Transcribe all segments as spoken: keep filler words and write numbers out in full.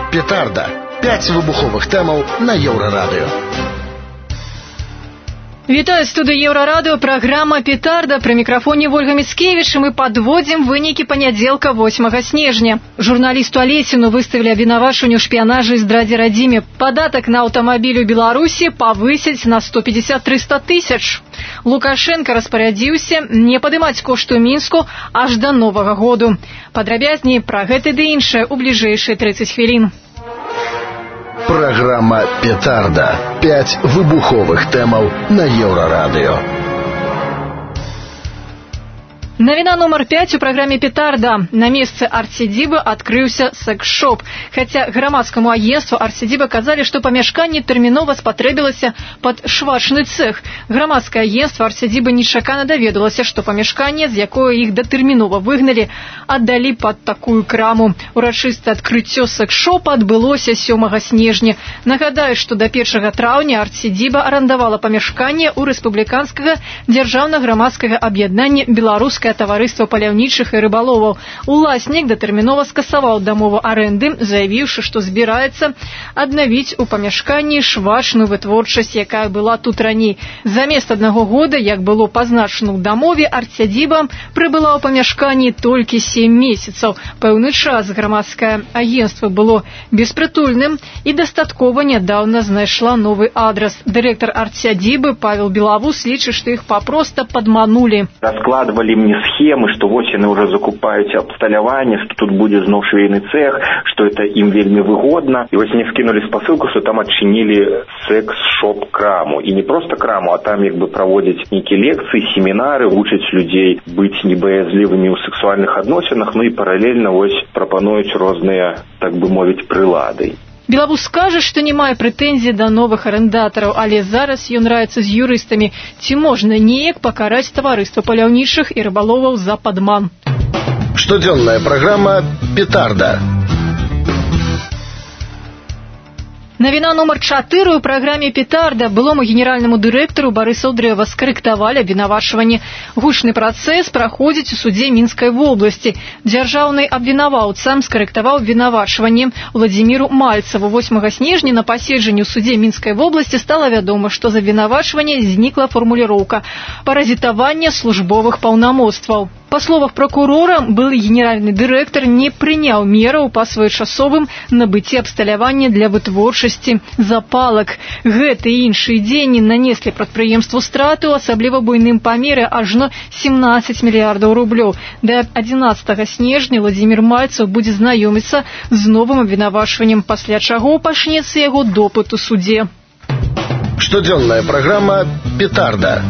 Петарда. Пять выбуховых тэмаў на Еўрарадыё. Вітаю, студыя Еўрарадыё, праграма «Петарда». Пры мікрафоне Ольга Міцкевіч, і мы падводзім вынікі панядзелка восьмага снежня. Журналісту Алесіну выставілі абвінавачванне ў шпіянажы і здрадзе радзіме. Падатак на аўтамабіль у Беларусі павысяць на сто пятьдесят - триста тысяч. Лукашенко распарадзіўся не падымаць кошты ў Мінску аж да Новага году. Падрабязней пра гэта ды іншае ў бліжэйшыя тридцать хвілін. Программа «Петарда». Пять выбуховых тэмаў на Еўрарадыё. Навіна номер пять у праграме «Петарда». На месцы арт-сядзібы адкрыўся секс-шоп. Хаця грамадскаму агентству арт-сядзібы казалі, што памяшканне тэрмінова спатрэбілася пад швачны цэх. Грамадскае агентство арт-сядзібы нечакана даведалася, што памяшканне, з якое іх датэрмінова выгналі, аддалі пад такую краму. Урачыстае адкрыццё секс-шопа адбылося сёмага снежня. Нагадаю, што да першага траўня арт-сядзіба арандавала памяшканне ў рэспубліканскага дзяржаўна-грамадскага аб'яднання «Беларускае таварыства паляўнічых і рыбаловаў». Уласнік датэрмінова скасаваў дамову арэнды, заявіўшы, што збіраецца аднавіць у памяшканні швачную вытворчасць, якая была тут раней. Замест аднаго года, як было пазначана ў дамове, арт-сядзіба прыбыла ў памяшканні толькі сем месяцаў. Пэўны час грамадскае агентства было беспрытульным і дастаткова нядаўна знайшла новы адрас. Дырэктар арт-сядзібы Павел Белавус лічыць, што іх папроста падманули. Раскладывали мне схемы, што вось яны ўжо закупаюць абсталяванне, што тут будзе зноў швейны цэх, што это ім вельмі выгодна. І вось мне скінулі спасылку, што там адчынілі секс-шоп краму. І не проста краму, а там як бы праводзяць нейкія лекцыі, семінары, вучаць людзей быць небаязлівымі ў сексуальных адносінах, ну і паралельна вось прапануюць розныя, так бы мовіць, прылады. Белавус скажа, што не мае прэтэнзій да новых арэндатараў, але зараз ён раіцца з юрыстамі, ці можна неяк пакараць таварыства паляўнічых і рыбаловаў за падман. Штодзённая праграма «Петарда». Навіна номер чатыры ў праграме «Петарда». Былому генеральнаму дырэктару Барысу Дрэва скарэктавалі абвінавачванне. Гучны працэс праходзіць у судзе Мінскай вобласці. Дзяржаўны абвінаваўца скарэктаваў абвінавачванне Владзіміру Мальцеву. восьмага снежня на паседжанні ў судзе Мінскай вобласці стала вядома, што з абвінавачвання знікла фармуліроўка «паразітаванне службовых паўнамоцтваў». Па словах прокурора, былы генеральны дырэктар не прыняў мераў па своечасовым набыцці абсталявання для вытворчасці запалак. Гэты і іншыя дзеянні нанеслі прадпрыемству страты ў асабліва буйным памеры ажно семнадцать мільярдаў рублёў. Да адзінаццатага снежня Владзімір Мальцев будзе знаёміцца з новым абвінавачваннем, пасля чаго пачнецца яго допыт у судзе. Штодзённая праграма «Петарда».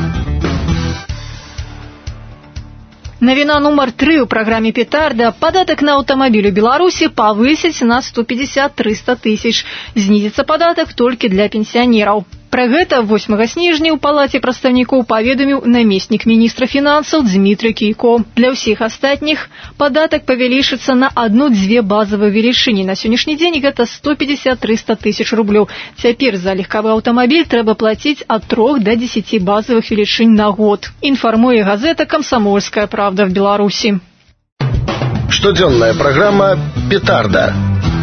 Навіна номер тры ў праграме «Петарда». Падатак на аўтамабіль у Беларусі павысяць на сто пятьдесят - триста тысяч. Знізіцца падатак толькі для пенсіянераў. Пра гэта восьмага снежня ў палаце прадстаўнікоў паведаміў намеснік міністра фінансаў Дмітрый Кійко. Для ўсіх астатніх падатак павялічыцца на адну-дзве базавыя велічыні. На сённяшні дзень гэта сто пятьдесят - триста тысяч рублёў. Цяпер за легкавы аўтамабіль трэба плаціць ад трох да дзесяці базавых велічынь на год. Інфармуе газета «Камсамольская правда» в Беларусі. Штодзённая праграма «Петарда».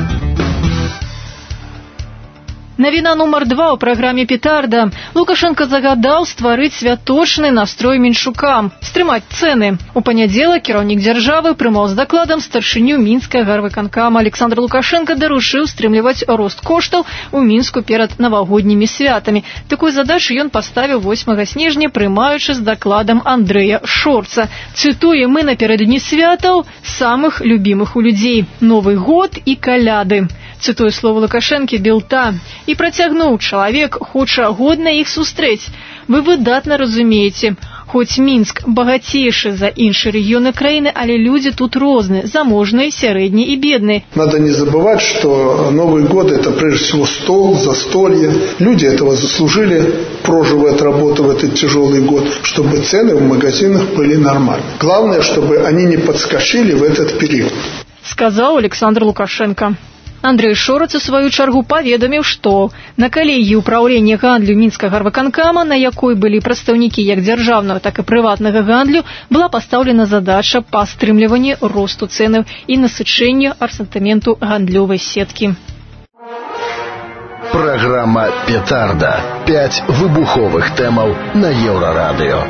Навіна номер два ў праграме «Петарда». Лукашенко загадаў стварыць святочны настрой меншукам, стрымаць цэны. У панядзелак кіраўнік дзяржавы прымаў з дакладам старшыню мінскага гарвыканкама. Александр Лукашенко даручыў стрымліваць рост коштаў у Мінску перад навагоднімі святамі. Такую задачу ён паставіў восьмага снежня, прымаючы з дакладам Андрэя Шорца. Цытуе: «Мы напярэдадні святаў самых любімых у людзей. Новы год і каляды». Цытуе словы Лукашэнкі Белта. І працягнуў: «Чалавек хоча годна іх сустрэць. Вы выдатна разумееце, хоць Мінск багацейшы за іншыя рэгіёны краіны, але людзі тут розныя, заможныя, сярэднія і бедныя». Надо не забывать, что Новый год – это прежде всего стол, застолье. Люди этого заслужили, прожив от работы в этот тяжелый год, чтобы цены в магазинах были нормальные. Главное, чтобы они не подскочили в этот период. Сказал Александр Лукашенко. Андрэй Шорац у сваю чаргу паведаміў, што на калегіі ўпраўлення гандлю мінскага гарвыканкама, на якой былі прадстаўнікі як дзяржаўнага, так і прыватнага гандлю, была пастаўлена задача па стрымліванні росту цэнаў і насычэнню асартыменту гандлёвай сеткі. Программа «Петарда». Пять выбуховых тэмаў на Еўрарадыё.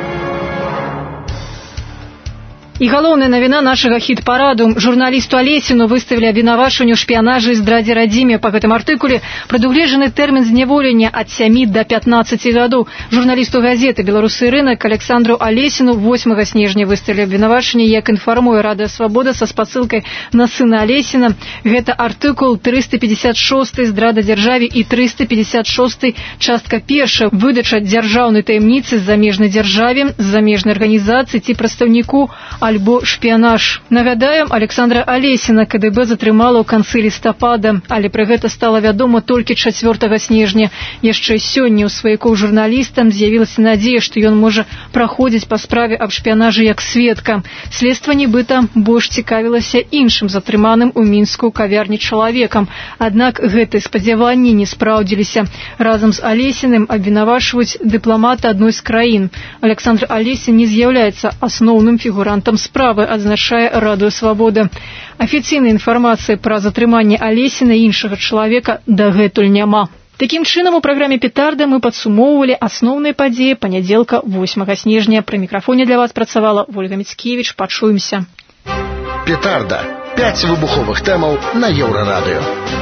І галоўная навіна нашага хіт-параду. Журналісту Алесіну выставілі абвінавачванне ў шпіянажы і здрадзе радзіме. Па гэтым артыкуле прадугледжаны тэрмін зняволення ад сямі да пятнаццаці гадоў. Журналісту газеты «Беларусы і рынак» Александру Алесіну восьмага снежня выставілі абвінавачванне, як інфармуе Радыё Свабода са спасылкай на сына Алесіна. Гэта артыкул трыста пятьдесят шосты «Здрада дзяржаве» і трыста пятьдесят шосты частка першая «Выдача дзяржаўнай таямніцы з замежнай дзяржаве, з замежнай арганізацыі ці прадстаўніку альбо шпіянаж». Нагадаем, Александра Алесіна ка дэ бэ затрымала ў канцы лістапада, але пра гэта стала вядома толькі чацвёртага снежня. Яшчэ сёння ў сваякоў журналістам з'явілася надзея, што ён можа праходзіць па справе аб шпіянажы як сведка. Следства нібыта больш цікавілася іншым затрыманым у Мінску кавярні чалавекам. Аднак гэтыя спадзяванні не спраўдзіліся. Разам з Алесіным абвінавачваюць дыпламата адной з краін. Александр Алесін не з'яўляецца асноўным фігурантам справы, адзначае Радыё Свабода. Афіцыйнай інфармацыі пра затрыманне Алесіна і іншага чалавека дагэтуль няма. Такім чынам, у праграме «Петарда» мы падсумоўвалі асноўныя падзеі панядзелка восьмага снежня. Пры мікрафоне для вас працавала Ольга Міцкевіч. Пачуемся. «Петарда». Пять выбуховых тэмаў на Еўрарадыё.